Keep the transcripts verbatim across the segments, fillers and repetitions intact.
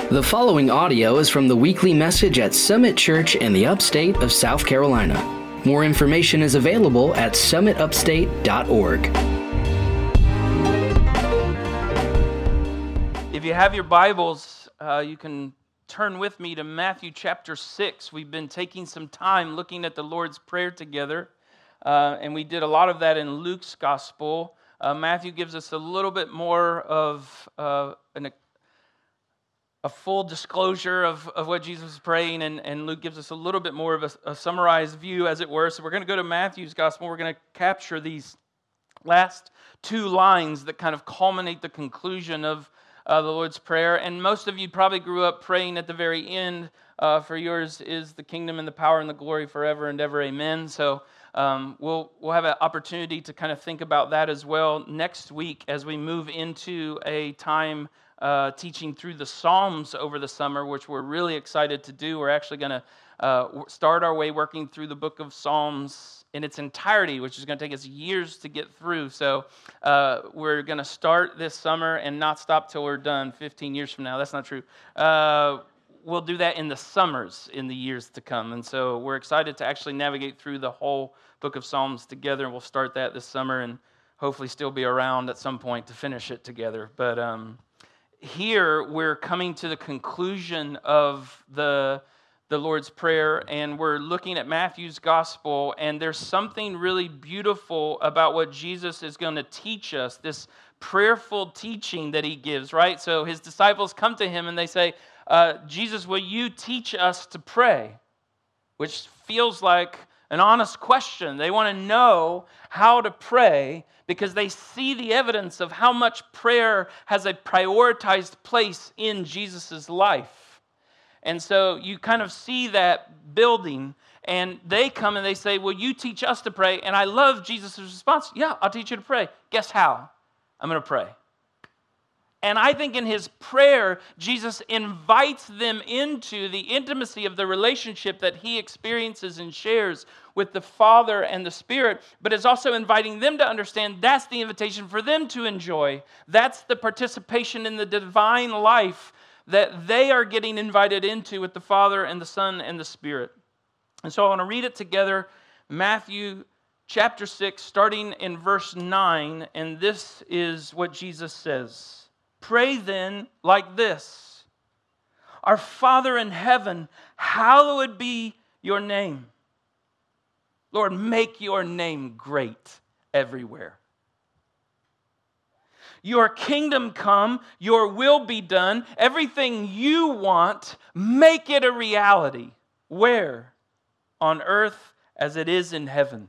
The following audio is from the weekly message at Summit Church in the upstate of South Carolina. More information is available at summit upstate dot org. If you have your Bibles, uh, you can turn with me to Matthew chapter six. We've been taking some time looking at the Lord's Prayer together, uh, and we did a lot of that in Luke's Gospel. Uh, Matthew gives us a little bit more of uh, an a full disclosure of, of what Jesus was praying, and, and Luke gives us a little bit more of a, a summarized view, as it were. So we're going to go to Matthew's Gospel. We're going to capture these last two lines that kind of culminate the conclusion of uh, the Lord's Prayer. And most of you probably grew up praying at the very end, uh, for yours is the kingdom and the power and the glory forever and ever, amen. So um, we'll, we'll have an opportunity to kind of think about that as well next week as we move into a time Uh, teaching through the Psalms over the summer, which we're really excited to do. We're actually going to uh, start our way working through the book of Psalms in its entirety, which is going to take us years to get through. So uh, we're going to start this summer and not stop till we're done fifteen years from now. That's not true. Uh, we'll do that in the summers in the years to come. And so we're excited to actually navigate through the whole book of Psalms together. And we'll start that this summer and hopefully still be around at some point to finish it together. But um Here, we're coming to the conclusion of the, the Lord's Prayer, and we're looking at Matthew's Gospel, and there's something really beautiful about what Jesus is going to teach us, this prayerful teaching that he gives, right? So his disciples come to him and they say, uh, Jesus, will you teach us to pray? Which feels like an honest question. They want to know how to pray because they see the evidence of how much prayer has a prioritized place in Jesus' life. And so you kind of see that building, and they come and they say, will you teach us to pray? And I love Jesus' response, yeah, I'll teach you to pray. Guess how? I'm going to pray. And I think in his prayer, Jesus invites them into the intimacy of the relationship that he experiences and shares with the Father and the Spirit, but is also inviting them to understand that's the invitation for them to enjoy. That's the participation in the divine life that they are getting invited into with the Father and the Son and the Spirit. And so I want to read it together, Matthew chapter six, starting in verse nine, and this is what Jesus says. Pray then like this: Our Father in heaven, hallowed be your name. Lord, make your name great everywhere. Your kingdom come, your will be done. Everything you want, make it a reality. Where? On earth as it is in heaven.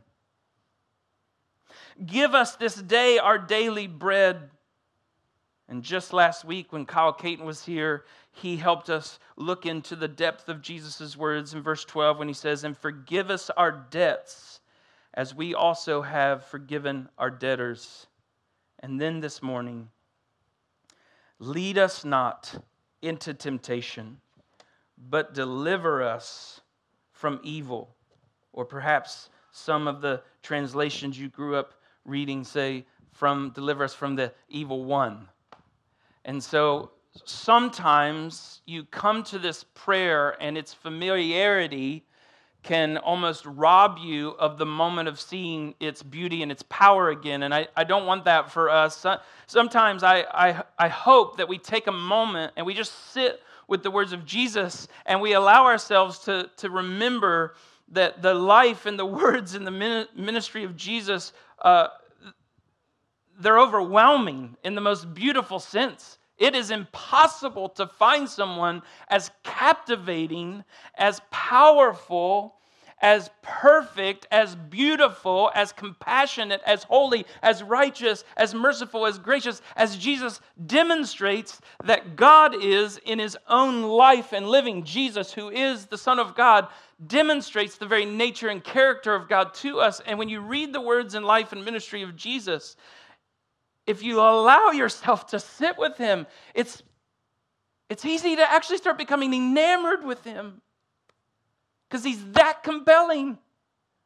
Give us this day our daily bread. And just last week when Kyle Caton was here, he helped us look into the depth of Jesus' words in verse twelve when he says, and forgive us our debts as we also have forgiven our debtors. And then this morning, lead us not into temptation, but deliver us from evil. Or perhaps some of the translations you grew up reading say, from deliver us from the evil one. And so sometimes you come to this prayer and its familiarity can almost rob you of the moment of seeing its beauty and its power again. And I, I don't want that for us. Sometimes I, I, I hope that we take a moment and we just sit with the words of Jesus and we allow ourselves to, to remember that the life and the words in the ministry of Jesus, uh, they're overwhelming in the most beautiful sense. It is impossible to find someone as captivating, as powerful, as perfect, as beautiful, as compassionate, as holy, as righteous, as merciful, as gracious, as Jesus demonstrates that God is in his own life and living. Jesus, who is the Son of God, demonstrates the very nature and character of God to us. And when you read the words and life and ministry of Jesus, if you allow yourself to sit with him, it's, it's easy to actually start becoming enamored with him because he's that compelling.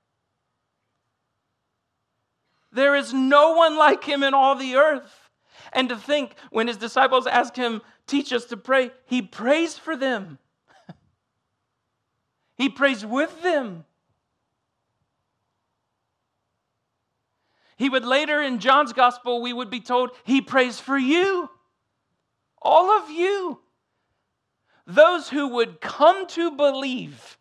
There is no one like him in all the earth. And to think when his disciples ask him, teach us to pray, he prays for them. He prays with them. He would later in John's gospel, we would be told, he prays for you. All of you. Those who would come to believe.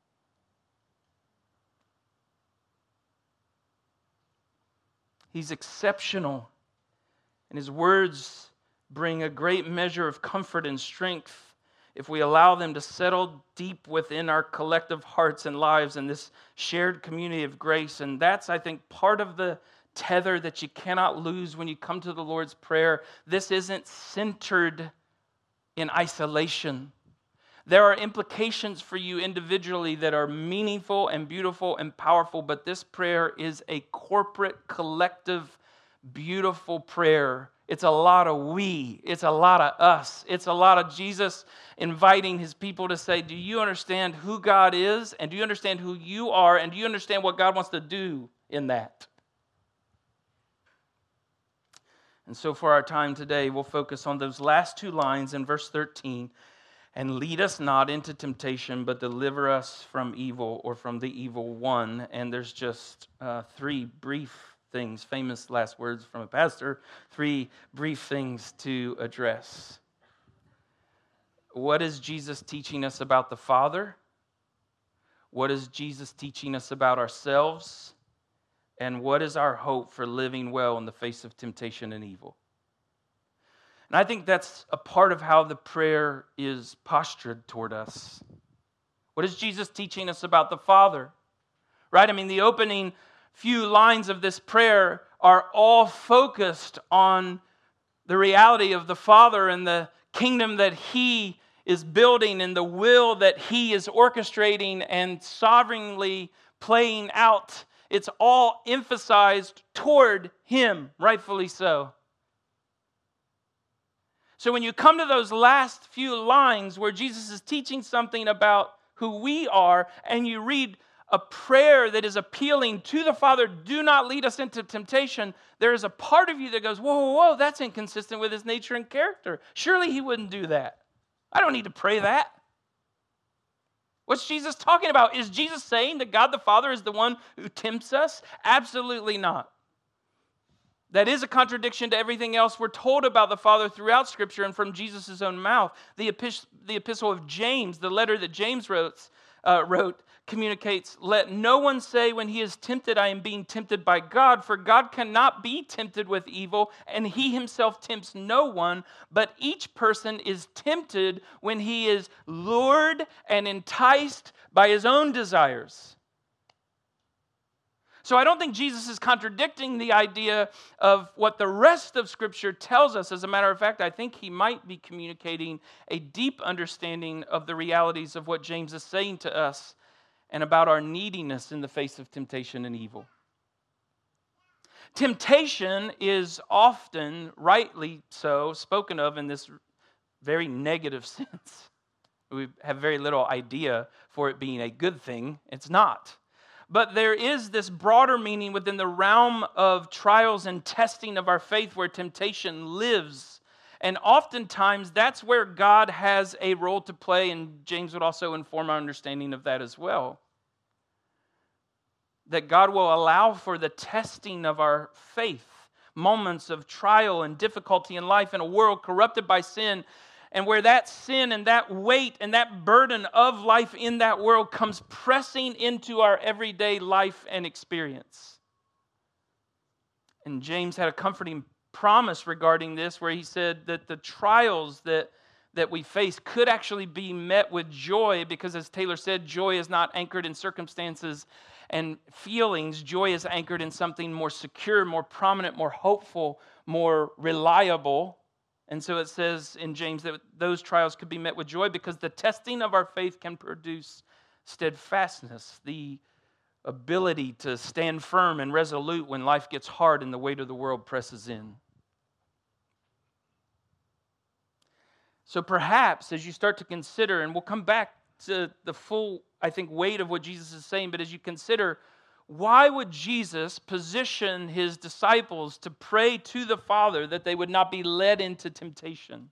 He's exceptional. And his words bring a great measure of comfort and strength if we allow them to settle deep within our collective hearts and lives in this shared community of grace. And that's, I think, part of the tether that you cannot lose when you come to the Lord's Prayer. This isn't centered in isolation. There are implications for you individually that are meaningful and beautiful and powerful, but this prayer is a corporate, collective, beautiful prayer. It's a lot of we. It's a lot of us. It's a lot of Jesus inviting his people to say, do you understand who God is? And do you understand who you are? And do you understand what God wants to do in that? And so for our time today, we'll focus on those last two lines in verse thirteen. And lead us not into temptation, but deliver us from evil, or from the evil one. And there's just uh, three brief things, famous last words from a pastor, three brief things to address. What is Jesus teaching us about the Father? What is Jesus teaching us about ourselves? And what is our hope for living well in the face of temptation and evil? And I think that's a part of how the prayer is postured toward us. What is Jesus teaching us about the Father? Right? I mean, the opening few lines of this prayer are all focused on the reality of the Father and the kingdom that he is building and the will that he is orchestrating and sovereignly playing out. It's all emphasized toward him, rightfully so. So when you come to those last few lines where Jesus is teaching something about who we are, and you read a prayer that is appealing to the Father, do not lead us into temptation, there is a part of you that goes, whoa, whoa, whoa, that's inconsistent with his nature and character. Surely he wouldn't do that. I don't need to pray that. What's Jesus talking about? Is Jesus saying that God the Father is the one who tempts us? Absolutely not. That is a contradiction to everything else we're told about the Father throughout Scripture and from Jesus' own mouth. The, epis- the epistle of James, the letter that James wrote, uh, wrote, communicates, let no one say when he is tempted, I am being tempted by God, for God cannot be tempted with evil, and he himself tempts no one, but each person is tempted when he is lured and enticed by his own desires. So I don't think Jesus is contradicting the idea of what the rest of Scripture tells us. As a matter of fact, I think he might be communicating a deep understanding of the realities of what James is saying to us and about our neediness in the face of temptation and evil. Temptation is often, rightly so, spoken of in this very negative sense. We have very little idea for it being a good thing. It's not. But there is this broader meaning within the realm of trials and testing of our faith where temptation lives. And oftentimes that's where God has a role to play, and James would also inform our understanding of that as well. That God will allow for the testing of our faith, moments of trial and difficulty in life in a world corrupted by sin, and where that sin and that weight and that burden of life in that world comes pressing into our everyday life and experience. And James had a comforting promise regarding this where he said that the trials that, that we face could actually be met with joy because, as Taylor said, joy is not anchored in circumstances and feelings. Joy is anchored in something more secure, more prominent, more hopeful, more reliable. And so it says in James that those trials could be met with joy because the testing of our faith can produce steadfastness, the ability to stand firm and resolute when life gets hard and the weight of the world presses in. So perhaps as you start to consider, and we'll come back to the full, I think, weight of what Jesus is saying, but as you consider why would Jesus position his disciples to pray to the Father that they would not be led into temptation?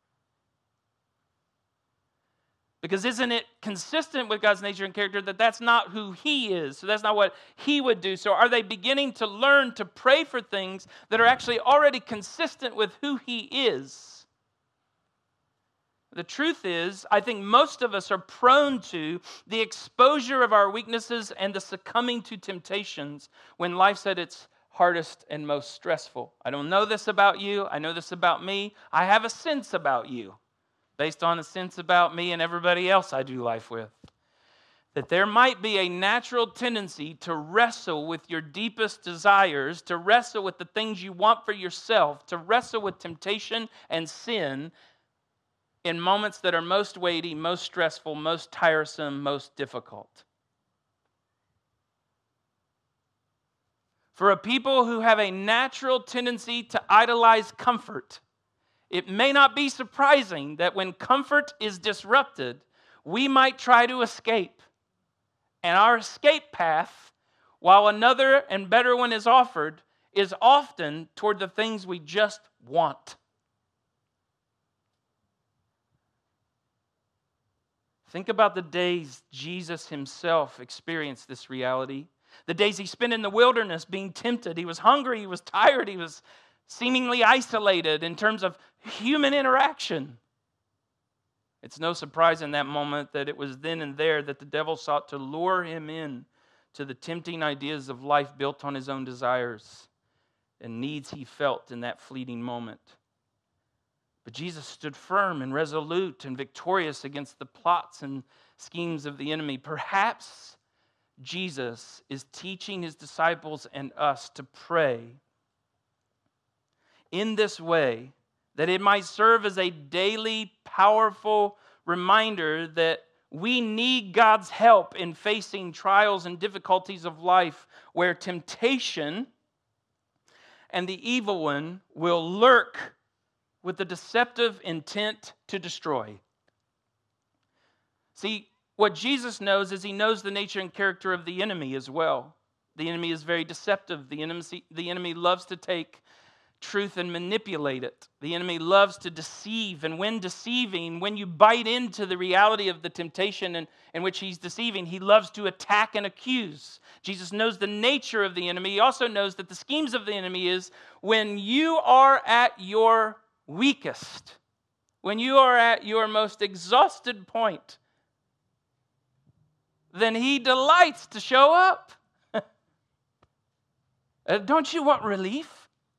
Because isn't it consistent with God's nature and character that that's not who he is? So that's not what he would do. So are they beginning to learn to pray for things that are actually already consistent with who he is? The truth is, I think most of us are prone to the exposure of our weaknesses and the succumbing to temptations when life's at its hardest and most stressful. I don't know this about you. I know this about me. I have a sense about you, based on a sense about me and everybody else I do life with, that there might be a natural tendency to wrestle with your deepest desires, to wrestle with the things you want for yourself, to wrestle with temptation and sin in moments that are most weighty, most stressful, most tiresome, most difficult. For a people who have a natural tendency to idolize comfort, it may not be surprising that when comfort is disrupted, we might try to escape. And our escape path, while another and better one is offered, is often toward the things we just want. Think about the days Jesus himself experienced this reality. The days he spent in the wilderness being tempted. He was hungry, he was tired, he was seemingly isolated in terms of human interaction. It's no surprise in that moment that it was then and there that the devil sought to lure him in to the tempting ideas of life built on his own desires and needs he felt in that fleeting moment. But Jesus stood firm and resolute and victorious against the plots and schemes of the enemy. Perhaps Jesus is teaching his disciples and us to pray in this way, that it might serve as a daily, powerful reminder that we need God's help in facing trials and difficulties of life where temptation and the evil one will lurk with the deceptive intent to destroy. See, what Jesus knows is he knows the nature and character of the enemy as well. The enemy is very deceptive. The enemy, the enemy loves to take truth and manipulate it. The enemy loves to deceive, and when deceiving, when you bite into the reality of the temptation in, in which he's deceiving, he loves to attack and accuse. Jesus knows the nature of the enemy. He also knows that the schemes of the enemy is when you are at your weakest, when you are at your most exhausted point, then he delights to show up. Don't you want relief?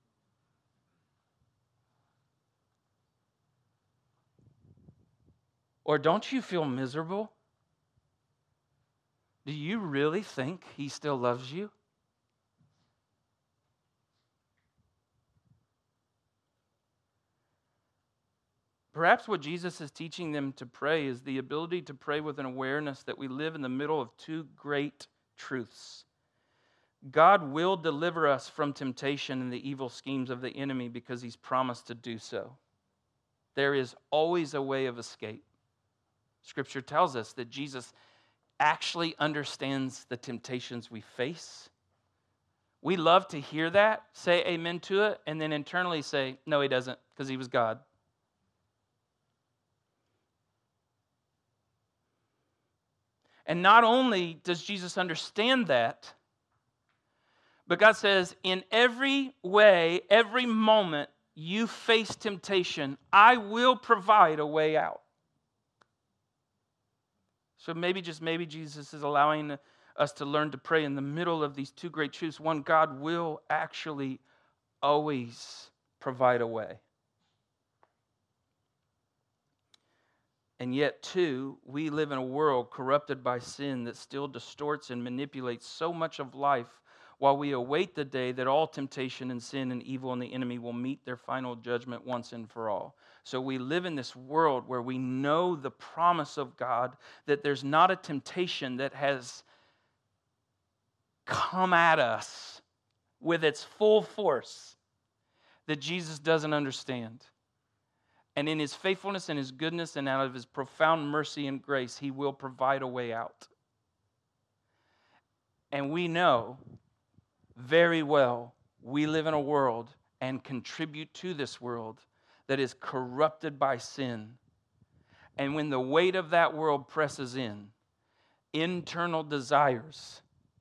Or don't you feel miserable? Do you really think he still loves you? Perhaps what Jesus is teaching them to pray is the ability to pray with an awareness that we live in the middle of two great truths. God will deliver us from temptation and the evil schemes of the enemy because he's promised to do so. There is always a way of escape. Scripture tells us that Jesus actually understands the temptations we face. We love to hear that, say amen to it, and then internally say, no, he doesn't, because he was God. And not only does Jesus understand that, but God says, in every way, every moment you face temptation, I will provide a way out. So maybe, just maybe, Jesus is allowing us to learn to pray in the middle of these two great truths. One, God will actually always provide a way. And yet, two, we live in a world corrupted by sin that still distorts and manipulates so much of life while we await the day that all temptation and sin and evil and the enemy will meet their final judgment once and for all. So we live in this world where we know the promise of God that there's not a temptation that has come at us with its full force that Jesus doesn't understand. And in his faithfulness and his goodness and out of his profound mercy and grace, he will provide a way out. And we know very well we live in a world and contribute to this world that is corrupted by sin. And when the weight of that world presses in, internal desires,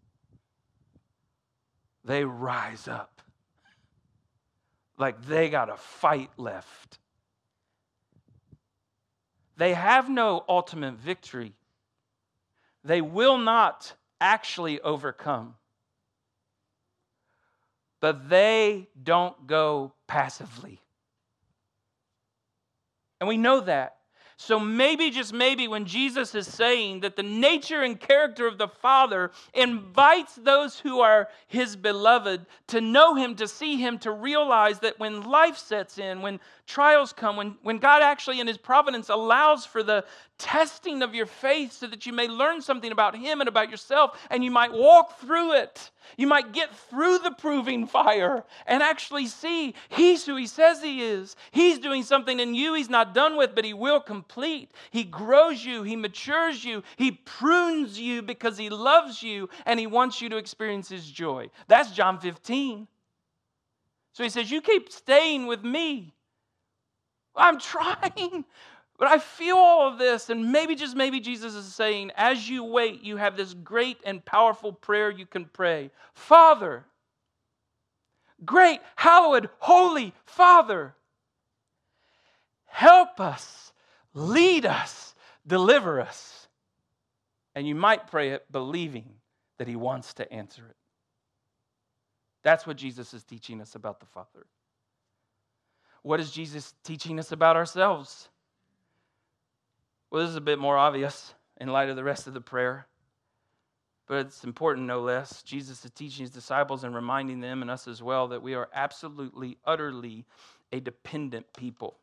they rise up like they got a fight left. They have no ultimate victory. They will not actually overcome. But they don't go passively. And we know that. So maybe, just maybe, when Jesus is saying that the nature and character of the Father invites those who are His beloved to know Him, to see Him, to realize that when life sets in, when trials come, when, when God actually in His providence allows for the testing of your faith so that you may learn something about Him and about yourself, and you might walk through it. You might get through the proving fire and actually see He's who He says He is. He's doing something in you He's not done with, but He will complete. He grows you. He matures you. He prunes you because He loves you and He wants you to experience His joy. That's John fifteen. So He says, you keep staying with me. I'm trying. But I feel all of this, and maybe, just maybe, Jesus is saying, as you wait, you have this great and powerful prayer you can pray. Father, great, hallowed, holy Father, help us, lead us, deliver us. And you might pray it believing that He wants to answer it. That's what Jesus is teaching us about the Father. What is Jesus teaching us about ourselves? Well, this is a bit more obvious in light of the rest of the prayer, but it's important no less. Jesus is teaching His disciples and reminding them and us as well that we are absolutely, utterly a dependent people.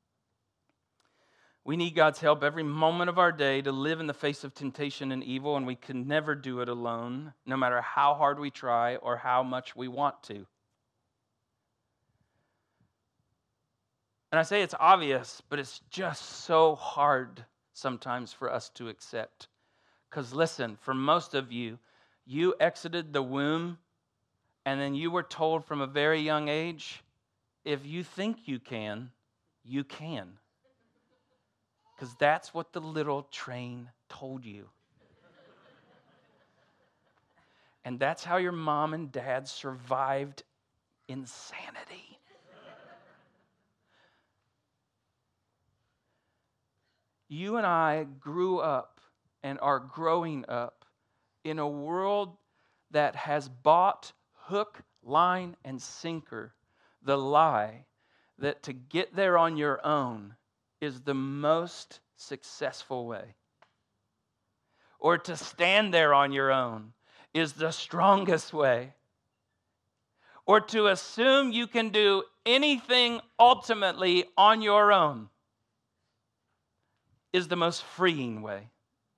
We need God's help every moment of our day to live in the face of temptation and evil, and we can never do it alone, no matter how hard we try or how much we want to. And I say it's obvious, but it's just so hard sometimes for us to accept. Because listen, for most of you, you exited the womb and then you were told from a very young age, if you think you can, you can. Because that's what the little train told you. And that's how your mom and dad survived insanity. You and I grew up and are growing up in a world that has bought hook, line, and sinker the lie that to get there on your own is the most successful way. Or to stand there on your own is the strongest way. Or to assume you can do anything ultimately on your own is the most freeing way.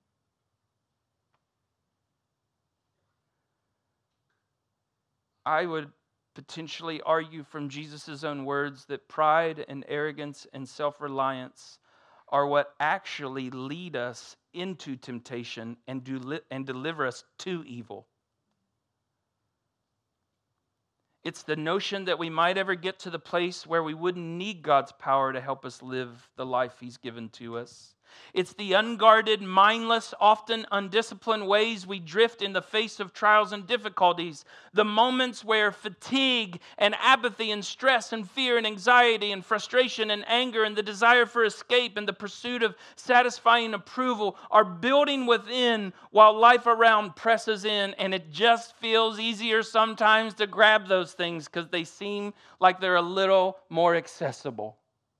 I would potentially argue from Jesus' own words that pride and arrogance and self-reliance are what actually lead us into temptation and, do, and deliver us to evil. It's the notion that we might ever get to the place where we wouldn't need God's power to help us live the life He's given to us. It's the unguarded, mindless, often undisciplined ways we drift in the face of trials and difficulties. The moments where fatigue and apathy and stress and fear and anxiety and frustration and anger and the desire for escape and the pursuit of satisfying approval are building within while life around presses in, and it just feels easier sometimes to grab those things because they seem like they're a little more accessible.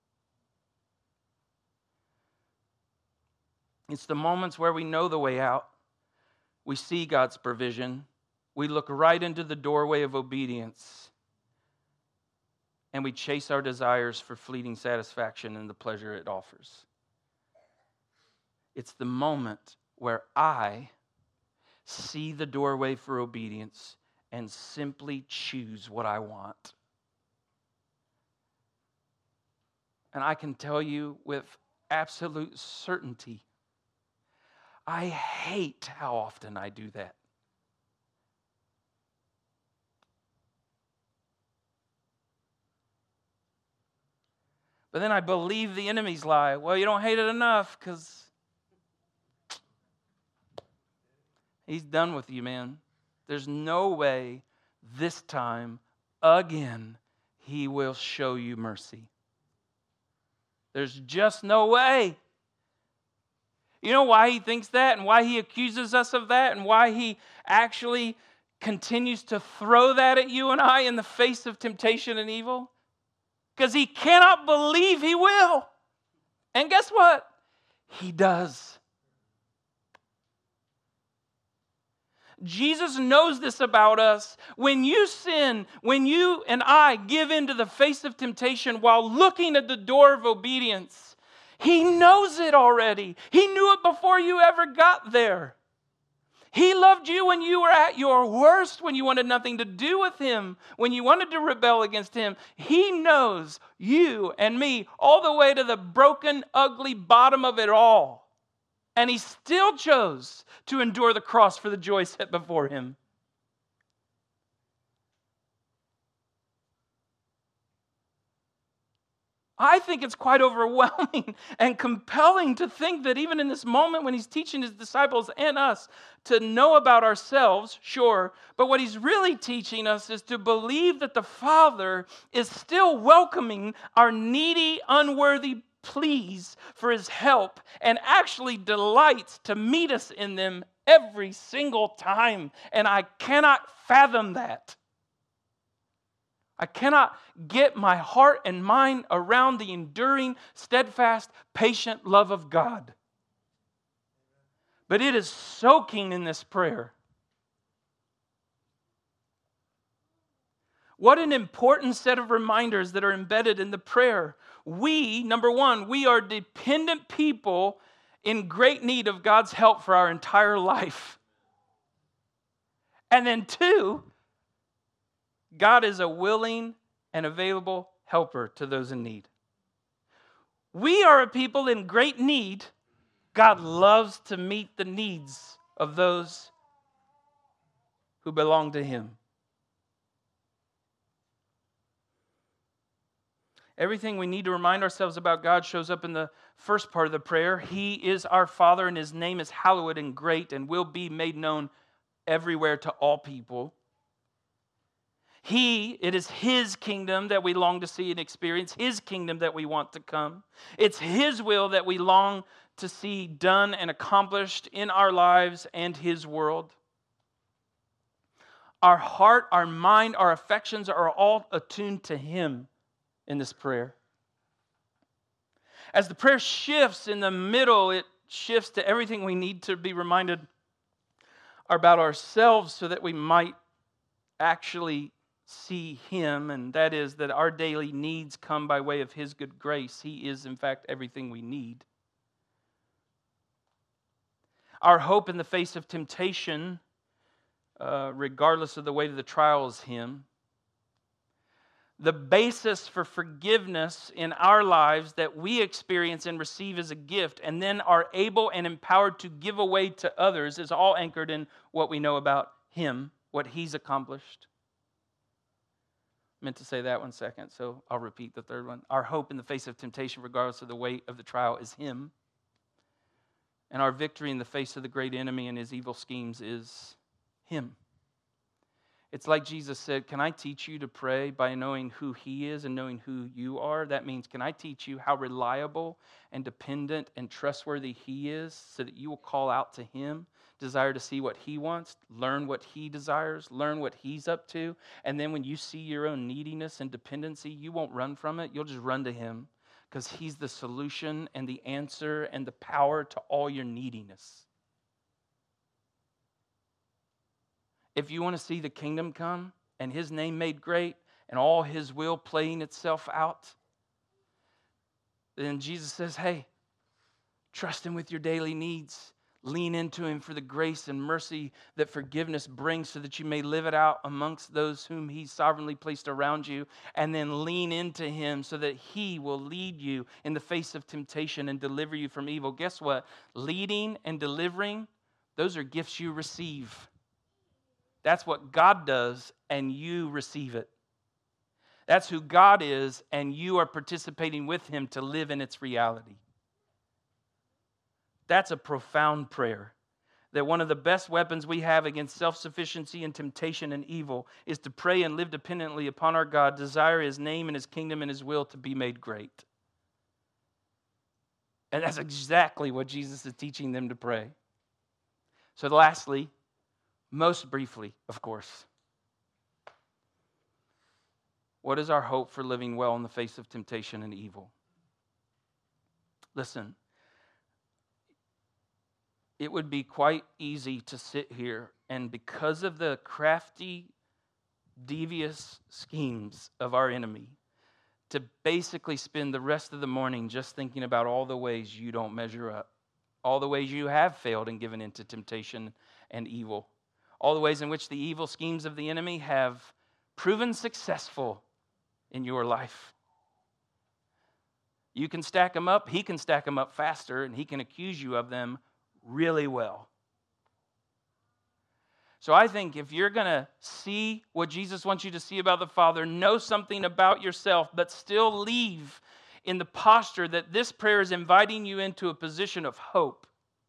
It's the moments where we know the way out. We see God's provision. We look right into the doorway of obedience. And we chase our desires for fleeting satisfaction and the pleasure it offers. It's the moment where I see the doorway for obedience and simply choose what I want. And I can tell you with absolute certainty, I hate how often I do that. But then I believe the enemy's lie. Well, you don't hate it enough because he's done with you, man. There's no way this time, again, he will show you mercy. There's just no way. You know why he thinks that and why he accuses us of that and why he actually continues to throw that at you and I in the face of temptation and evil? Because he cannot believe he will. And guess what? He does. Jesus knows this about us. When you sin, when you and I give in to the face of temptation while looking at the door of obedience, he knows it already. He knew it before you ever got there. He loved you when you were at your worst, when you wanted nothing to do with him, when you wanted to rebel against him. He knows you and me all the way to the broken, ugly bottom of it all. And he still chose to endure the cross for the joy set before him. I think it's quite overwhelming and compelling to think that even in this moment when he's teaching his disciples and us to know about ourselves, sure, but what he's really teaching us is to believe that the Father is still welcoming our needy, unworthy pleas for his help and actually delights to meet us in them every single time. And I cannot fathom that. I cannot get my heart and mind around the enduring, steadfast, patient love of God. But it is soaking in this prayer. What an important set of reminders that are embedded in the prayer. We, number one, we are dependent people in great need of God's help for our entire life. And then two, God is a willing and available helper to those in need. We are a people in great need. God loves to meet the needs of those who belong to him. Everything we need to remind ourselves about God shows up in the first part of the prayer. He is our Father, and his name is hallowed and great and will be made known everywhere to all people. He, it is his kingdom that we long to see and experience, his kingdom that we want to come. It's his will that we long to see done and accomplished in our lives and his world. Our heart, our mind, our affections are all attuned to him in this prayer. As the prayer shifts in the middle, it shifts to everything we need to be reminded about ourselves so that we might actually see him, and that is that our daily needs come by way of his good grace. He is, in fact, everything we need. Our hope in the face of temptation, uh, regardless of the weight of the trial, is him. The basis for forgiveness in our lives that we experience and receive as a gift and then are able and empowered to give away to others is all anchored in what we know about him, what he's accomplished. I meant to say that one second, so I'll repeat the third one. Our hope in the face of temptation, regardless of the weight of the trial, is him. And our victory in the face of the great enemy and his evil schemes is him. It's like Jesus said, can I teach you to pray by knowing who he is and knowing who you are? That means, can I teach you how reliable and dependent and trustworthy he is so that you will call out to him, desire to see what he wants, learn what he desires, learn what he's up to, and then when you see your own neediness and dependency, you won't run from it. You'll just run to him because he's the solution and the answer and the power to all your neediness. If you want to see the kingdom come and his name made great and all his will playing itself out, then Jesus says, hey, trust him with your daily needs. Lean into him for the grace and mercy that forgiveness brings so that you may live it out amongst those whom he's sovereignly placed around you. And then lean into him so that he will lead you in the face of temptation and deliver you from evil. Guess what? Leading and delivering, those are gifts you receive. That's what God does, and you receive it. That's who God is, and you are participating with him to live in its reality. That's a profound prayer. That one of the best weapons we have against self-sufficiency and temptation and evil is to pray and live dependently upon our God, desire his name and his kingdom and his will to be made great. And that's exactly what Jesus is teaching them to pray. So lastly, most briefly, of course, what is our hope for living well in the face of temptation and evil? Listen, it would be quite easy to sit here and because of the crafty, devious schemes of our enemy, to basically spend the rest of the morning just thinking about all the ways you don't measure up, all the ways you have failed and given into temptation and evil, all the ways in which the evil schemes of the enemy have proven successful in your life. You can stack them up, he can stack them up faster, and he can accuse you of them really well. So I think if you're going to see what Jesus wants you to see about the Father, know something about yourself, but still leave in the posture that this prayer is inviting you into a position of hope,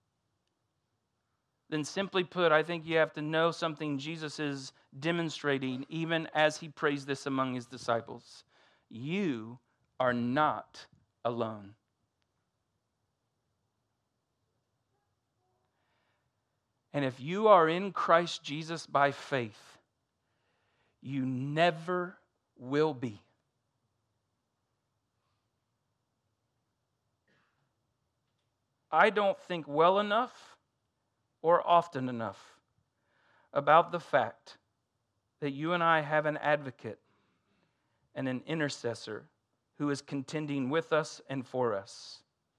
then simply put, I think you have to know something Jesus is demonstrating even as he prays this among his disciples. You are not alone. And if you are in Christ Jesus by faith, you never will be. I don't think well enough or often enough about the fact that you and I have an advocate and an intercessor who is contending with us and for us.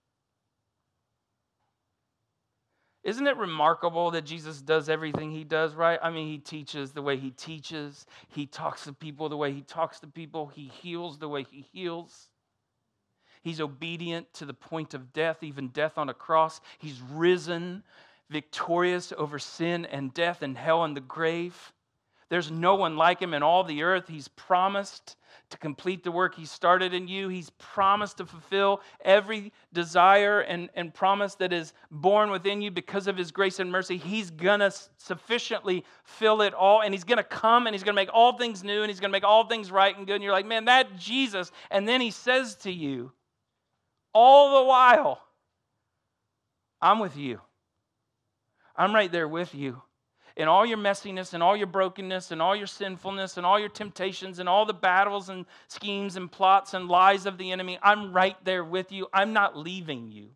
Isn't it remarkable that Jesus does everything he does, right? I mean, he teaches the way he teaches. He talks to people the way he talks to people. He heals the way he heals. He's obedient to the point of death, even death on a cross. He's risen, victorious over sin and death and hell and the grave. There's no one like him in all the earth. He's promised to complete the work he started in you. He's promised to fulfill every desire and, and promise that is born within you because of his grace and mercy. He's going to sufficiently fill it all, and he's going to come, and he's going to make all things new, and he's going to make all things right and good. And you're like, man, that Jesus. And then he says to you, all the while, I'm with you. I'm right there with you. In all your messiness and all your brokenness and all your sinfulness and all your temptations and all the battles and schemes and plots and lies of the enemy, I'm right there with you. I'm not leaving you.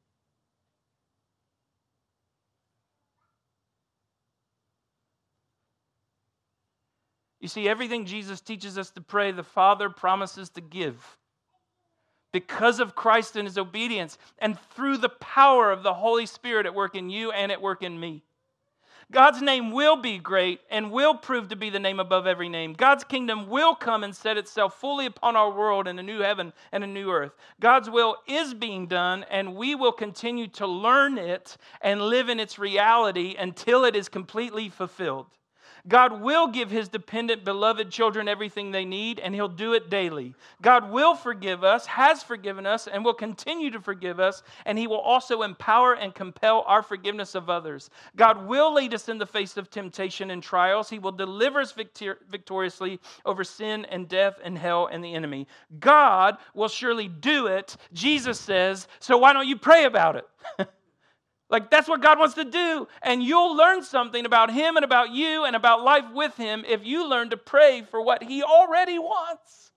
You see, everything Jesus teaches us to pray, the Father promises to give. Because of Christ and his obedience and through the power of the Holy Spirit at work in you and at work in me. God's name will be great and will prove to be the name above every name. God's kingdom will come and set itself fully upon our world in a new heaven and a new earth. God's will is being done, and we will continue to learn it and live in its reality until it is completely fulfilled. God will give his dependent, beloved children everything they need, and he'll do it daily. God will forgive us, has forgiven us, and will continue to forgive us, and he will also empower and compel our forgiveness of others. God will lead us in the face of temptation and trials. He will deliver us victor- victoriously over sin and death and hell and the enemy. God will surely do it, Jesus says, so why don't you pray about it? Like, that's what God wants to do. And you'll learn something about him and about you and about life with him if you learn to pray for what he already wants.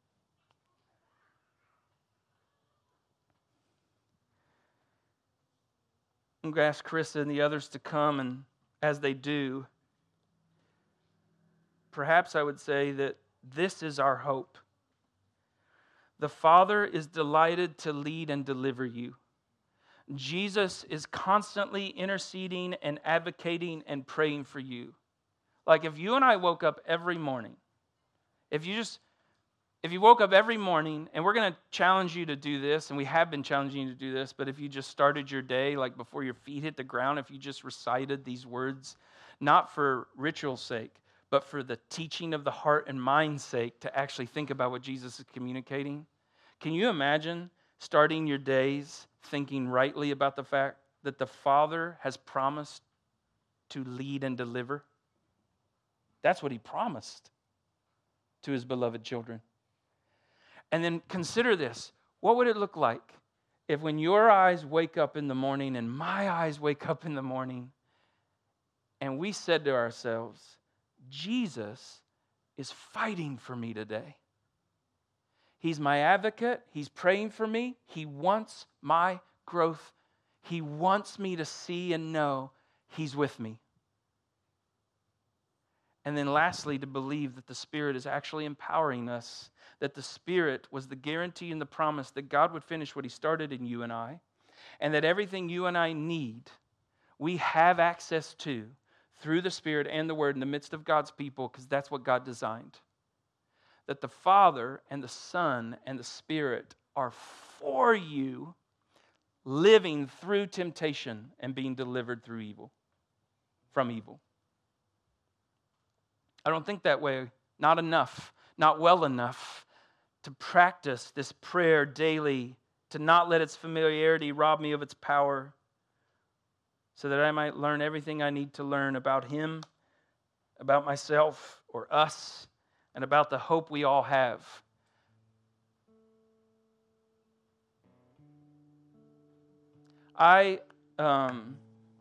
I'm going to ask Carissa and the others to come, and as they do, perhaps I would say that this is our hope. The Father is delighted to lead and deliver you. Jesus is constantly interceding and advocating and praying for you. Like if you and I woke up every morning, if you just, if you woke up every morning, and we're going to challenge you to do this, and we have been challenging you to do this, but if you just started your day, like before your feet hit the ground, if you just recited these words, not for ritual's sake, but for the teaching of the heart and mind's sake to actually think about what Jesus is communicating. Can you imagine starting your days thinking rightly about the fact that the Father has promised to lead and deliver? That's what he promised to his beloved children. And then consider this. What would it look like if when your eyes wake up in the morning and my eyes wake up in the morning and we said to ourselves, Jesus is fighting for me today. He's my advocate. He's praying for me. He wants my growth. He wants me to see and know he's with me. And then lastly, to believe that the Spirit is actually empowering us, that the Spirit was the guarantee and the promise that God would finish what he started in you and I, and that everything you and I need, we have access to through the Spirit and the Word in the midst of God's people, because that's what God designed. That the Father and the Son and the Spirit are for you, living through temptation and being delivered through evil, from evil. I don't think that way, not enough, not well enough to practice this prayer daily, to not let its familiarity rob me of its power, so that I might learn everything I need to learn about him, about myself or us, and about the hope we all have. I um,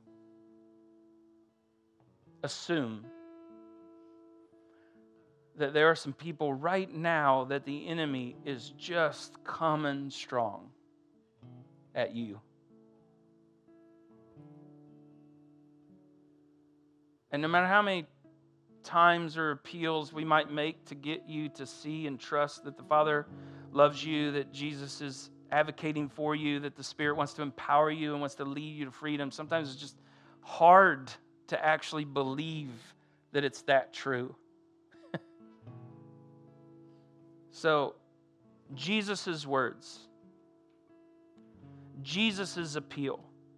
assume that there are some people right now that the enemy is just coming strong at you. And no matter how many times or appeals we might make to get you to see and trust that the Father loves you, that Jesus is advocating for you, that the Spirit wants to empower you and wants to lead you to freedom, sometimes it's just hard to actually believe that it's that true. So, Jesus' words, Jesus' appeal.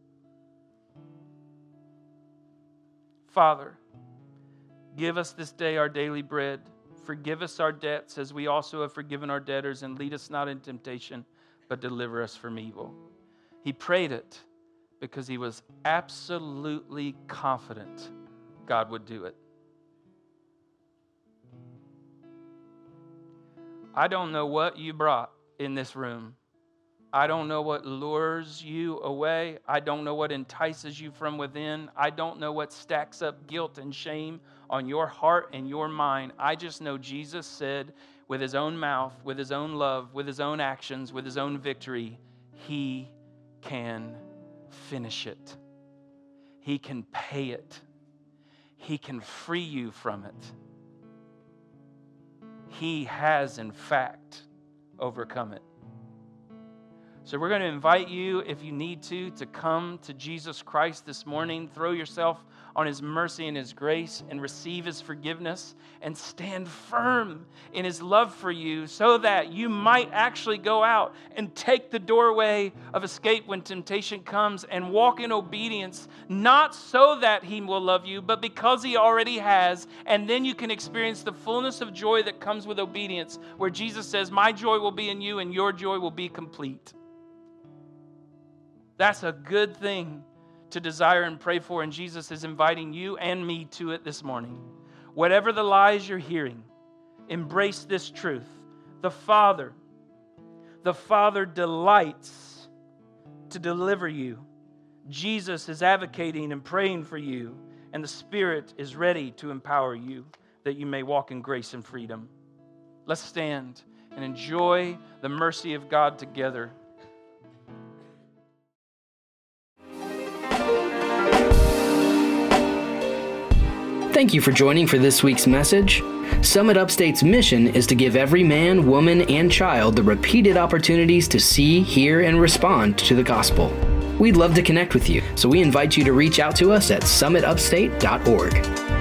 Father, give us this day our daily bread. Forgive us our debts as we also have forgiven our debtors, and lead us not into temptation, but deliver us from evil. He prayed it because he was absolutely confident God would do it. I don't know what you brought in this room. I don't know what lures you away. I don't know what entices you from within. I don't know what stacks up guilt and shame on your heart and your mind. I just know Jesus said with his own mouth, with his own love, with his own actions, with his own victory, he can finish it. He can pay it. He can free you from it. He has, in fact, overcome it. So we're going to invite you, if you need to, to come to Jesus Christ this morning. Throw yourself on his mercy and his grace and receive his forgiveness and stand firm in his love for you so that you might actually go out and take the doorway of escape when temptation comes and walk in obedience, not so that he will love you, but because he already has. And then you can experience the fullness of joy that comes with obedience, where Jesus says, my joy will be in you and your joy will be complete. That's a good thing to desire and pray for, and Jesus is inviting you and me to it this morning. Whatever the lies you're hearing, embrace this truth. The Father, the Father delights to deliver you. Jesus is advocating and praying for you, and the Spirit is ready to empower you that you may walk in grace and freedom. Let's stand and enjoy the mercy of God together. Thank you for joining for this week's message. Summit Upstate's mission is to give every man, woman, and child the repeated opportunities to see, hear, and respond to the gospel. We'd love to connect with you, so we invite you to reach out to us at summit upstate dot org.